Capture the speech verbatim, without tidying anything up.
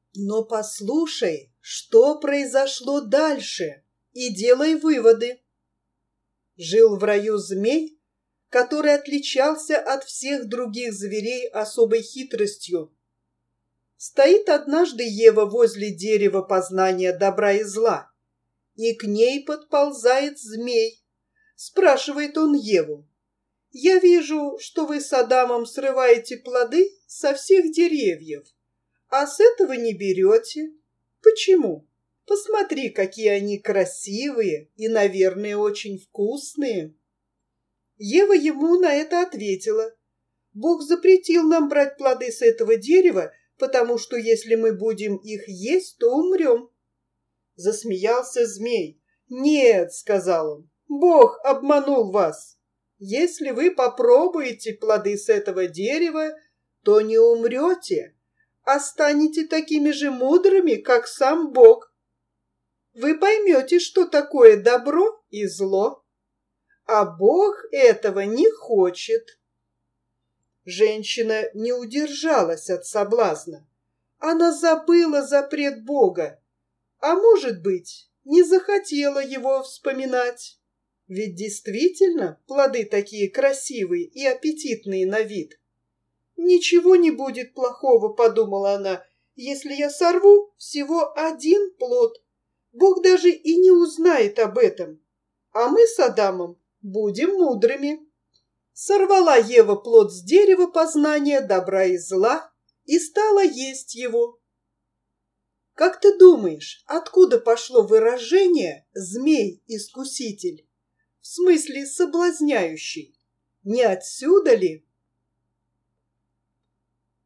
Но послушай, что произошло дальше, и делай выводы. Жил в раю змей, который отличался от всех других зверей особой хитростью. Стоит однажды Ева возле дерева познания добра и зла, и к ней подползает змей. Спрашивает он Еву: «Я вижу, что вы с Адамом срываете плоды со всех деревьев, а с этого не берете. Почему? Посмотри, какие они красивые и, наверное, очень вкусные». Ева ему на это ответила: «Бог запретил нам брать плоды с этого дерева, потому что если мы будем их есть, то умрем». Засмеялся змей. «Нет, — сказал он, — Бог обманул вас. Если вы попробуете плоды с этого дерева, то не умрете, а станете такими же мудрыми, как сам Бог. Вы поймете, что такое добро и зло, а Бог этого не хочет». Женщина не удержалась от соблазна. Она забыла запрет Бога, а, может быть, не захотела его вспоминать. Ведь действительно плоды такие красивые и аппетитные на вид. «Ничего не будет плохого, — подумала она, — если я сорву всего один плод. Бог даже и не узнает об этом, а мы с Адамом будем мудрыми». Сорвала Ева плод с дерева познания добра и зла и стала есть его. Как ты думаешь, откуда пошло выражение «змей-искуситель»? В смысле соблазняющий. Не отсюда ли?